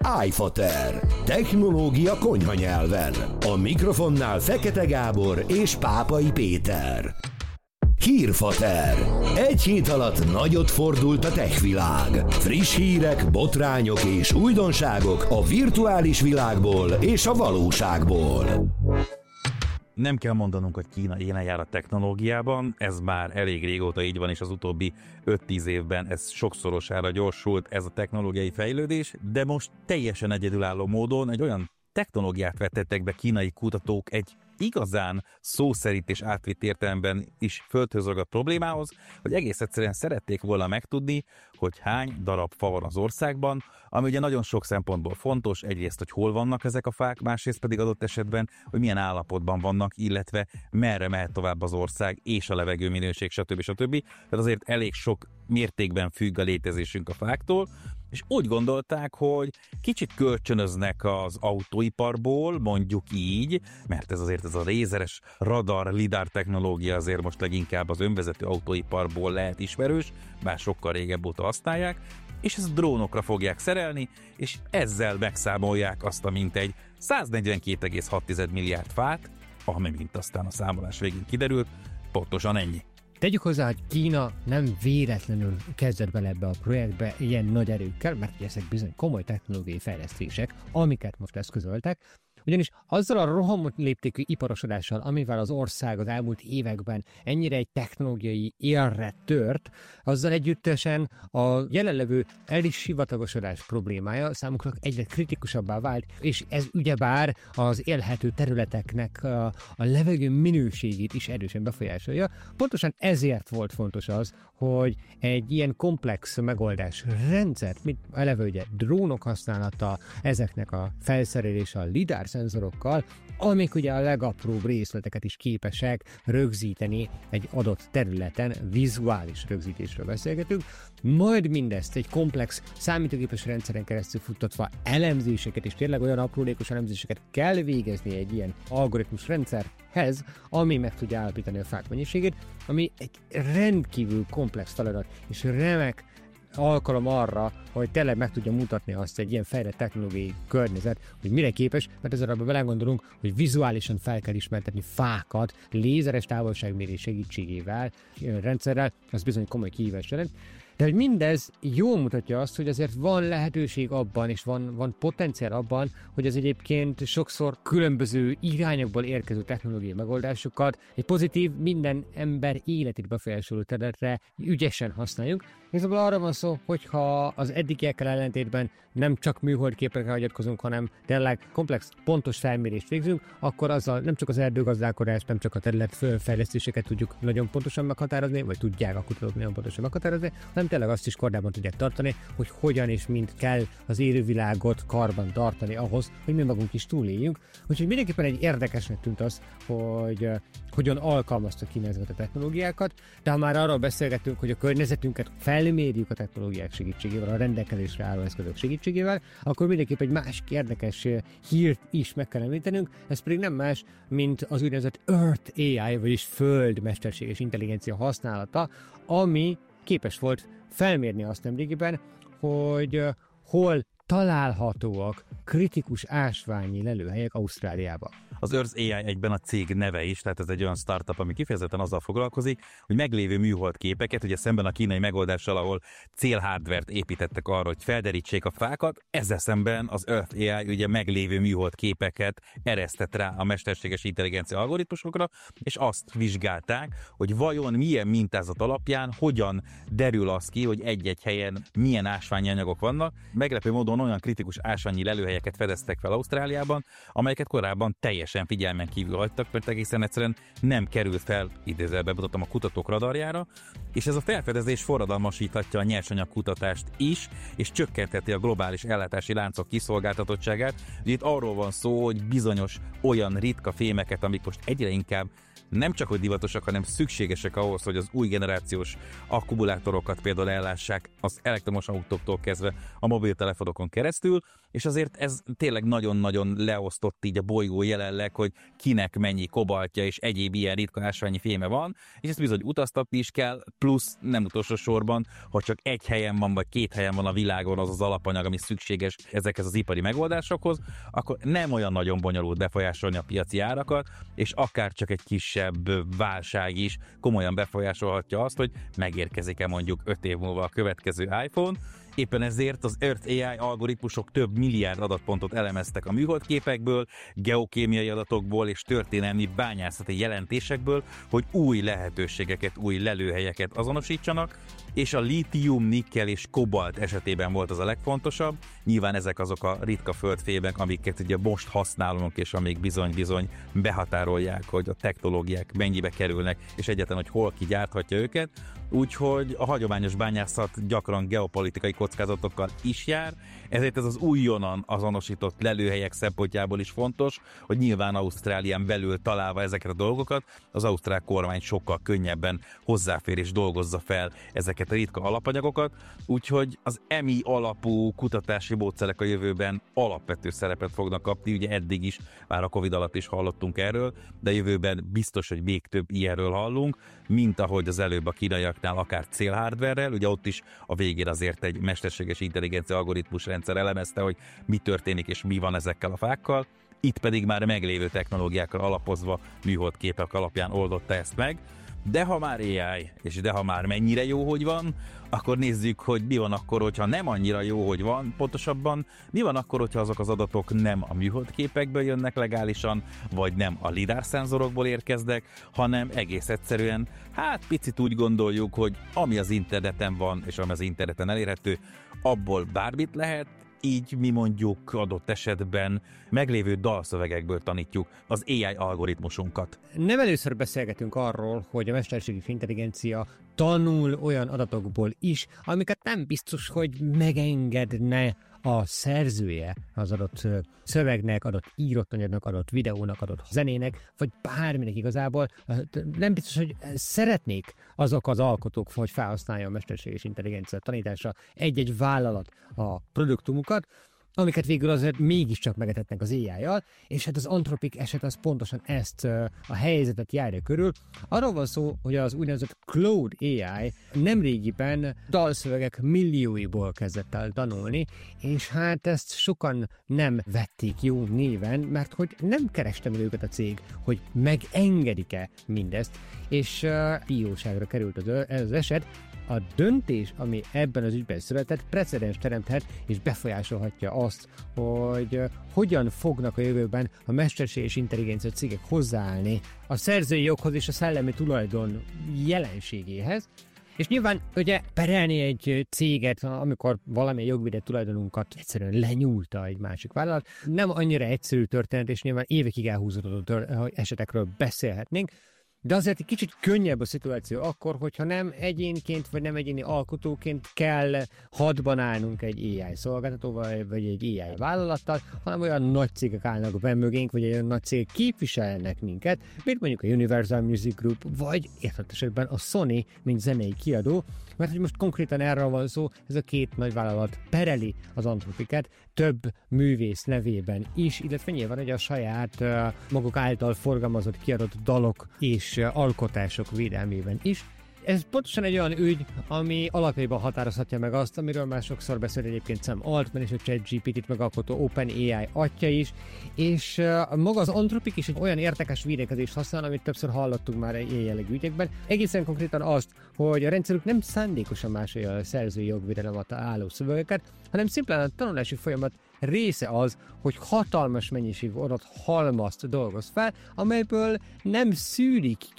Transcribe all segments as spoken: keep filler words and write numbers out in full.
iFater. Technológia konyha nyelven. A mikrofonnál Fekete Gábor és Pápai Péter. Hírfater. Egy hét alatt nagyot fordult a tech világ. Friss hírek, botrányok és újdonságok a virtuális világból és a valóságból. Nem kell mondanunk, hogy Kína élen jár a technológiában, ez már elég régóta így van, és az utóbbi öt-tíz évben ez sokszorosára gyorsult ez a technológiai fejlődés, de most teljesen egyedülálló módon egy olyan technológiát vetettek be kínai kutatók egy igazán szó szerint és átvitt értelemben is földhöz ragadt problémához, hogy egész egyszerűen szerették volna megtudni, hogy hány darab fa van az országban, ami ugye nagyon sok szempontból fontos, egyrészt, hogy hol vannak ezek a fák, másrészt pedig adott esetben, hogy milyen állapotban vannak, illetve merre mehet tovább az ország, és a levegőminőség, stb. stb. Tehát azért elég sok mértékben függ a létezésünk a fáktól, és úgy gondolták, hogy kicsit kölcsönöznek az autóiparból, mondjuk így, mert ez azért ez a lézeres radar, lidar technológia azért most leginkább az önvezető autóiparból lehet ismerős, bár sokkal régebb óta használják, és ezt drónokra fogják szerelni, és ezzel megszámolják azt a mintegy száznegyvenkét egész hat milliárd fát, ami mint aztán a számolás végén kiderült, pontosan ennyi. Tegyük hozzá, hogy Kína nem véletlenül kezdett bele ebbe a projektbe ilyen nagy erőkkel, mert ezek bizony komoly technológiai fejlesztések, amiket most eszközöltek, ugyanis azzal a rohamot léptékű iparosodással, amivel az ország az elmúlt években ennyire egy technológiai élre tört, azzal együttesen a jelenlevő elsivatagosodás problémája számukra egyre kritikusabbá vált, és ez ugyebár az élhető területeknek a, a levegő minőségét is erősen befolyásolja. Pontosan ezért volt fontos az, hogy egy ilyen komplex megoldás rendszert, mint eleve ugye drónok használata, ezeknek a felszerelése a lidar szenzorokkal, amik ugye a legapróbb részleteket is képesek rögzíteni egy adott területen, vizuális rögzítésről beszélgetünk, majd mindezt egy komplex számítógépes rendszeren keresztül futtatva elemzéseket, és tényleg olyan aprólékos elemzéseket kell végezni egy ilyen algoritmus rendszerhez, ami meg tudja állapítani a fák mennyiségét, ami egy rendkívül komplex feladat, és remek alkalom arra, hogy tényleg meg tudja mutatni azt egy ilyen fejlett technológiai környezet, hogy mire képes, mert ezzel abban belegondolunk, hogy vizuálisan fel kell ismertetni fákat lézeres távolságmérés segítségével, rendszerrel, az bizony komoly kihívás jelent. De hogy mindez jól mutatja azt, hogy azért van lehetőség abban, és van, van potenciál abban, hogy az egyébként sokszor különböző irányokból érkező technológiai megoldásokat egy pozitív, minden ember életét befolyásoló területre ügyesen használjuk. Igazából arra van szó, hogyha az eddigiekkel ellentétben nem csak műholdképekre hagyatkozunk, hanem tényleg komplex, pontos felmérést végzünk, akkor azzal nem csak az erdőgazdálkodást, nem csak a terület fölfejlesztéseket tudjuk nagyon pontosan meghatározni, vagy tudják a kutatók nagyon pontosan meghatározni, hanem tényleg azt is kordában tudják tartani, hogy hogyan és mint kell az élővilágot karban tartani ahhoz, hogy mi magunk is túléljünk. Úgyhogy mindenképpen egy érdekesnek tűnt az, hogy uh, hogyan alkalmazta Kína ezeket a technológiákat, de ha már arról beszélgetünk, hogy a környezetünket felmérjük a technológiák segítségével, a rendelkezésre álló eszközök segítségével, akkor mindenképp egy másik érdekes uh, hírt is meg kell említenünk, ez pedig nem más, mint az úgynevezett Earth á i, vagyis Föld mesterséges intelligencia használata, ami képes volt felmérni azt nemrégiben, hogy uh, hol találhatóak kritikus ásványi lelőhelyek Ausztráliában. Az Earth á i egyben a cég neve is, tehát ez egy olyan startup, ami kifejezetten azzal foglalkozik, hogy meglévő műhold képeket, ugye szemben a kínai megoldással, ahol célhardvert építettek arra, hogy felderítsék a fákat, ezzel szemben az Earth á i ugye meglévő műhold képeket eresztett rá a mesterséges intelligencia algoritmusokra, és azt vizsgálták, hogy vajon milyen mintázat alapján hogyan derül az ki, hogy egy-egy helyen milyen ásványi anyagok vannak. Meglepő módon olyan kritikus ásványi lelőhelyeket fedeztek fel Ausztráliában, amelyeket korábban teljesen figyelmen kívül hagytak, mert egészen egyszerűen nem került fel, idézőjelben mutattam, a kutatók radarjára, és ez a felfedezés forradalmasíthatja a nyersanyagkutatást is, és csökkentheti a globális ellátási láncok kiszolgáltatottságát. Itt arról van szó, hogy bizonyos olyan ritka fémeket, amik most egyre inkább nem csak hogy divatosak, hanem szükségesek ahhoz, hogy az új generációs akkumulátorokat például ellássák az elektromos autóktól kezdve a mobiltelefonokon keresztül, és azért ez tényleg nagyon-nagyon leosztott így a bolygó jelenleg, hogy kinek mennyi kobaltja és egyéb ilyen ritka ásványi féme van, és ezt bizony utaztatni is kell, plusz nem utolsó sorban, ha csak egy helyen van, vagy két helyen van a világon az az alapanyag, ami szükséges ezekhez az ipari megoldásokhoz, akkor nem olyan nagyon bonyolult befolyásolni a piaci árakat, és akár csak egy kisebb válság is komolyan befolyásolhatja azt, hogy megérkezik-e mondjuk öt év múlva a következő iPhone. Éppen ezért az Earth á i algoritmusok több milliárd adatpontot elemeztek a műholdképekből, geokémiai adatokból és történelmi bányászati jelentésekből, hogy új lehetőségeket, új lelőhelyeket azonosítsanak, és a lítium, nikkel és kobalt esetében volt az a legfontosabb. Nyilván ezek azok a ritka földfémek, amiket ugye most használunk, és amik bizony-bizony behatárolják, hogy a technológiák mennyibe kerülnek, és egyáltalán, hogy hol ki gyárthatja őket. Úgyhogy a hagyományos bányászat gyakran geopolitikai kockázatokkal is jár, ezért ez az újonnan azonosított lelőhelyek szempontjából is fontos, hogy nyilván Ausztrálián belül találva ezeket a dolgokat, az ausztrál kormány sokkal könnyebben hozzáfér és dolgozza fel ezeket a ritka alapanyagokat, úgyhogy az e em i alapú kutatási módszerek a jövőben alapvető szerepet fognak kapni, ugye eddig is, már a Covid alatt is hallottunk erről, de jövőben biztos, hogy még több ilyenről hallunk, mint ahogy az előbb a kínaiaknál akár célhardverrel, ugye ott is a végén azért egy mesterséges intelligencia algoritmus rendszer elemezte, hogy mi történik és mi van ezekkel a fákkal, itt pedig már meglévő technológiákra alapozva műholdképek alapján oldotta ezt meg, de ha már á i, és de ha már mennyire jó, hogy van, akkor nézzük, hogy mi van akkor, hogyha nem annyira jó, hogy van, pontosabban mi van akkor, hogyha azok az adatok nem a műholdképekből jönnek legálisan, vagy nem a lidár szenzorokból érkeznek, hanem egész egyszerűen, hát picit úgy gondoljuk, hogy ami az interneten van, és ami az interneten elérhető, abból bármit lehet, így mi mondjuk adott esetben meglévő dalszövegekből tanítjuk az á i algoritmusunkat. Nem először beszélgetünk arról, hogy a mesterséges intelligencia tanul olyan adatokból is, amiket nem biztos, hogy megengedne a szerzője az adott szövegnek, adott írott anyagnak, adott videónak, adott zenének, vagy bárminek igazából. Nem biztos, hogy szeretnék azok az alkotók, hogy felhasználja a mesterséges intelligencia tanításra egy-egy vállalat a produktumukat, amiket végül azért mégiscsak megetetnek az á i-jal, és hát az Anthropic eset az pontosan ezt a helyzetet járja körül. Arról van szó, hogy az úgynevezett Claude á i nemrégiben dalszövegek millióiból kezdett el tanulni, és hát ezt sokan nem vették jó néven, mert hogy nem kerestem el őket a cég, hogy megengedik-e mindezt, és uh, bíróságra került az, ez az eset. A döntés, ami ebben az ügyben született, precedens teremthet és befolyásolhatja azt, hogy hogyan fognak a jövőben a mesterséges intelligencia cégek hozzáállni a szerzői joghoz és a szellemi tulajdon jelenségéhez. És nyilván ugye perelni egy céget, amikor valamilyen jogvédett tulajdonunkat egyszerűen lenyúlta egy másik vállalat, nem annyira egyszerű történet, és nyilván évekig elhúzódó esetekről beszélhetnénk, de azért egy kicsit könnyebb a szituáció akkor, hogyha nem egyénként vagy nem egyéni alkotóként kell hadban állnunk egy á i szolgáltatóval vagy egy á i vállalattal, hanem olyan nagy cégek állnak be mögénk, vagy olyan nagy cégek képviselnek minket, mint mondjuk a Universal Music Group, vagy értett esetben a Sony, mint zenei kiadó, mert hogy most konkrétan erről van szó, ez a két nagy vállalat pereli az Anthropicet több művész nevében is, illetve nyilván hogy a saját uh, maguk által forgalmazott, kiadott dalok és uh, alkotások védelmében is. Ez pontosan egy olyan ügy, ami alapjában határozhatja meg azt, amiről már sokszor beszél egyébként Sam Altman és a ChatGPT-t megalkotó OpenAI atya is, és uh, maga az Anthropic is egy olyan értékes védekezést használ, amit többször hallottunk már ilyen jellegű ügyekben. Egészen konkrétan azt, hogy a rendszerük nem szándékosan másolja a szerzői jogvédelem alatt álló szövegeket, hanem szimplán a tanulási folyamat része az, hogy hatalmas mennyiségű adat halmazt dolgoz fel, amelyből nem szűrik ki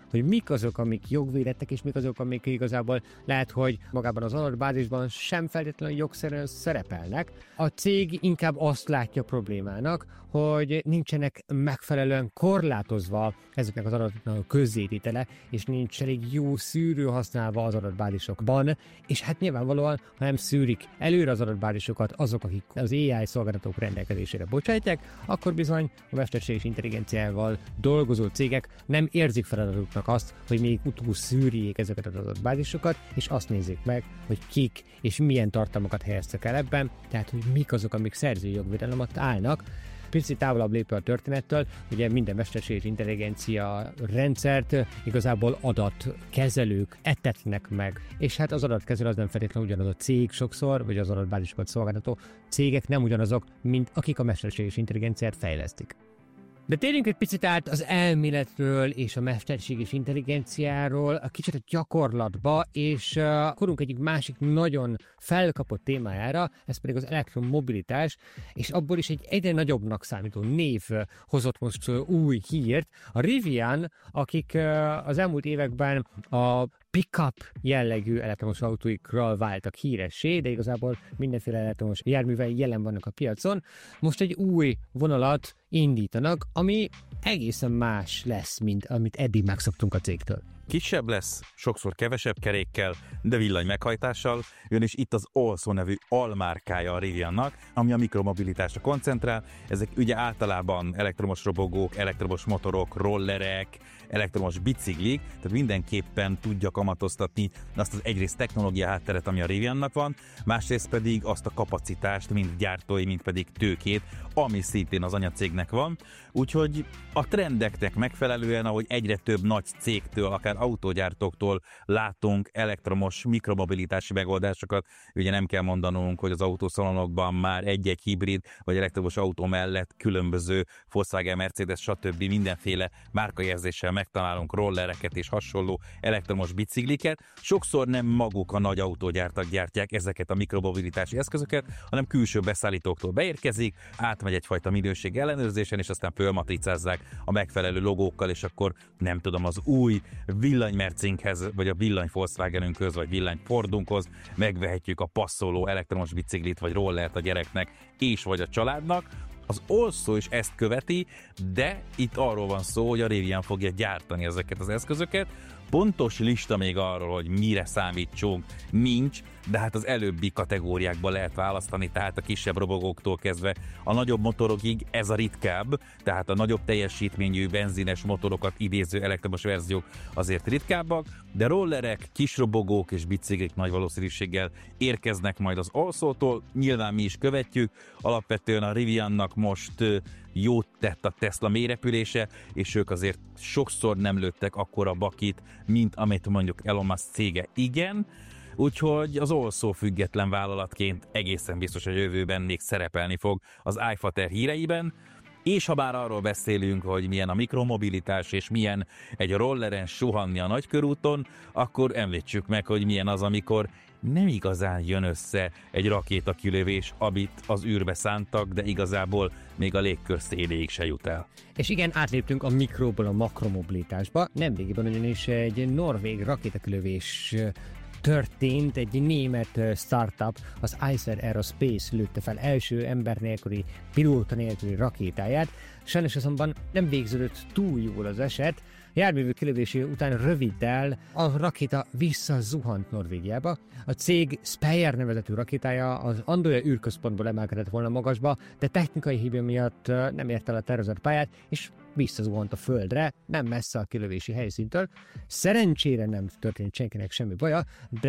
hogy mik azok, amik jogvédettek, és mik azok, amik igazából lehet, hogy magában az adatbázisban sem feltétlenül jogszerűen szerepelnek. A cég inkább azt látja problémának, hogy nincsenek megfelelően korlátozva ezeknek az adatoknak a közzététele, és nincs elég jó szűrő használva az adatbázisokban, és hát nyilvánvalóan, ha nem szűrik előre az adatbázisokat azok, akik az á i szolgáltatók rendelkezésére bocsátják, akkor bizony a mesterséges intelligenciával dolgozó cégek nem érzik feladatuknak azt, hogy még utóbb szűrjék ezeket az adatbázisokat, és azt nézzék meg, hogy kik és milyen tartalmakat helyeztek el ebben, tehát hogy mik azok, amik szerzői jogvédelem alatt állnak. Picit távolabb lépve a történettől, ugye minden mesterséges intelligencia rendszert igazából adatkezelők etetnek meg, és hát az adatkezelő az nem feltétlenül ugyanaz a cég sokszor, vagy az adatbázisokat szolgáltató cégek nem ugyanazok, mint akik a mesterséges intelligenciát fejlesztik. De térjünk egy picit át az elméletről és a mesterséges intelligenciáról a kicsit a gyakorlatba, és a korunk egyik másik nagyon felkapott témájára, ez pedig az elektromobilitás, és abból is egy egyre nagyobbnak számító név hozott most új hírt. A Rivian, akik az elmúlt években a pick-up jellegű elektromos autóikról váltak híressé, de igazából mindenféle elektromos járművei jelen vannak a piacon. Most egy új vonalat indítanak, ami egészen más lesz, mint amit eddig megszoktunk a cégtől. Kisebb lesz, sokszor kevesebb kerékkel, de villany meghajtással, ugyanis itt az Olszó nevű almárkája a Riviannak, ami a mikromobilitásra koncentrál. Ezek ugye általában elektromos robogók, elektromos motorok, rollerek, elektromos biciklik, tehát mindenképpen tudja kamatoztatni azt az egyrészt technológia hátteret, ami a Riviannak van, másrészt pedig azt a kapacitást, mind gyártói, mind pedig tőkét, ami szintén az anyacégnek van. Úgyhogy a trendeknek megfelelően, ahogy egyre több nagy cégtől, akár autógyártóktól látunk elektromos mikromobilitási megoldásokat, ugye nem kell mondanunk, hogy az autószalonokban már egy-egy hibrid vagy elektromos autó mellett különböző Volkswagen, Mercedes, stb. Mindenféle márkajelzéssel megtalálunk rollereket és hasonló elektromos bicikliket. Sokszor nem maguk a nagy autógyártak gyártják ezeket a mikromobilitási eszközöket, hanem külső beszállítóktól beérkezik, átmegy egyfajta minőség ellenőrzésen, és aztán fölmatricázzák a megfelelő logókkal, és akkor nem tudom, az új villanymercinkhez, vagy a villany Volkswagenünkhöz, vagy villany Fordunkhoz megvehetjük a passzoló elektromos biciklit, vagy rollert a gyereknek, és vagy a családnak. Az Olszó is ezt követi, de itt arról van szó, hogy a Rivian fogja gyártani ezeket az eszközöket. Pontos lista még arról, hogy mire számítsunk, nincs, de hát az előbbi kategóriákban lehet választani, tehát a kisebb robogóktól kezdve a nagyobb motorokig ez a ritkább, tehát a nagyobb teljesítményű benzines motorokat idéző elektromos verziók azért ritkábbak, de rollerek, kis robogók és biciklik nagy valószínűséggel érkeznek majd az Olszótól, nyilván mi is követjük, alapvetően a Riviannak most jót tett a Tesla mélyrepülése, és ők azért sokszor nem lőttek akkora bakit, mint amit mondjuk Elon Musk cége igen, úgyhogy az Olszó független vállalatként egészen biztos, hogy a jövőben még szerepelni fog az iFater híreiben, és ha bár arról beszélünk, hogy milyen a mikromobilitás, és milyen egy rolleren suhanni a nagykörúton, akkor említsük meg, hogy milyen az, amikor nem igazán jön össze egy rakétakilövés, amit az űrbe szántak, de igazából még a légkör széléig se jut el. És igen, átléptünk a mikróból a makromobilitásba. Nemrégiben ugyanis egy norvég rakétakilövés történt, egy német startup, az Icer Aerospace lőtte fel első ember nélküli, pilóta nélküli rakétáját. Sajnos azonban nem végződött túl jól az eset. Járművő kilövési után röviddel a rakéta visszazuhant Norvégiába. A cég Speyer nevezetű rakétája az Andøya űrközpontból emelkedett volna magasba, de technikai hiba miatt nem ért el a tervezett pályát, és visszazuhant a földre, nem messze a kilövési helyszíntől. Szerencsére nem történt senkinek semmi baja,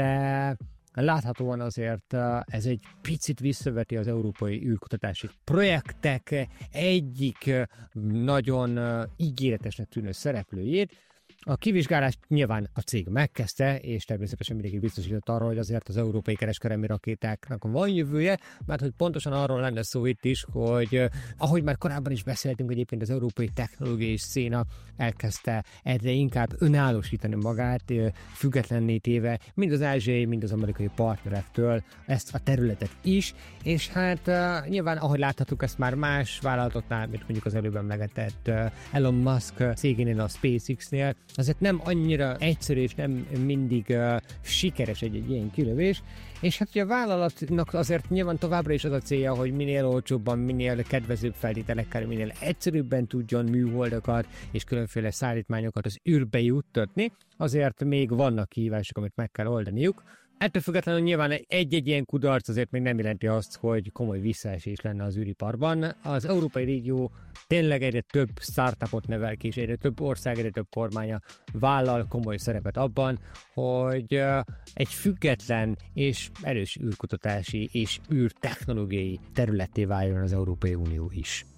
de láthatóan azért ez egy picit visszaveti az európai űrkutatási projektek egyik nagyon ígéretesnek tűnő szereplőjét. A kivizsgálást nyilván a cég megkezdte, és természetesen mindenki biztosított arról, hogy azért az európai kereskedelmi rakétáknak van jövője, mert hogy pontosan arról lenne szó itt is, hogy ahogy már korábban is beszéltünk, egyébként az európai technológiai széna elkezdte egyre inkább önállósítani magát, függetlenné téve mind az ázsiai, mind az amerikai partnerektől ezt a területet is, és hát nyilván ahogy láthatjuk ezt már más vállalatoknál, mint mondjuk az előbb emlegetett Elon Musk cégénél, a SpaceX-nél, azért nem annyira egyszerű és nem mindig uh, sikeres egy-egy ilyen kilövés, és hát ugye a vállalatnak azért nyilván továbbra is az a célja, hogy minél olcsóbban, minél kedvezőbb feltételekkel, minél egyszerűbben tudjon műholdakat és különféle szállítmányokat az űrbe juttatni, azért még vannak kihívások, amit meg kell oldaniuk. Ettől függetlenül nyilván egy-egy ilyen kudarc azért még nem jelenti azt, hogy komoly visszaesés lenne az űriparban. Az európai régió tényleg egyre több startupot nevel ki, és egyre több ország, egyre több kormánya vállal komoly szerepet abban, hogy egy független és erős űrkutatási és űrtechnológiai területté váljon az Európai Unió is.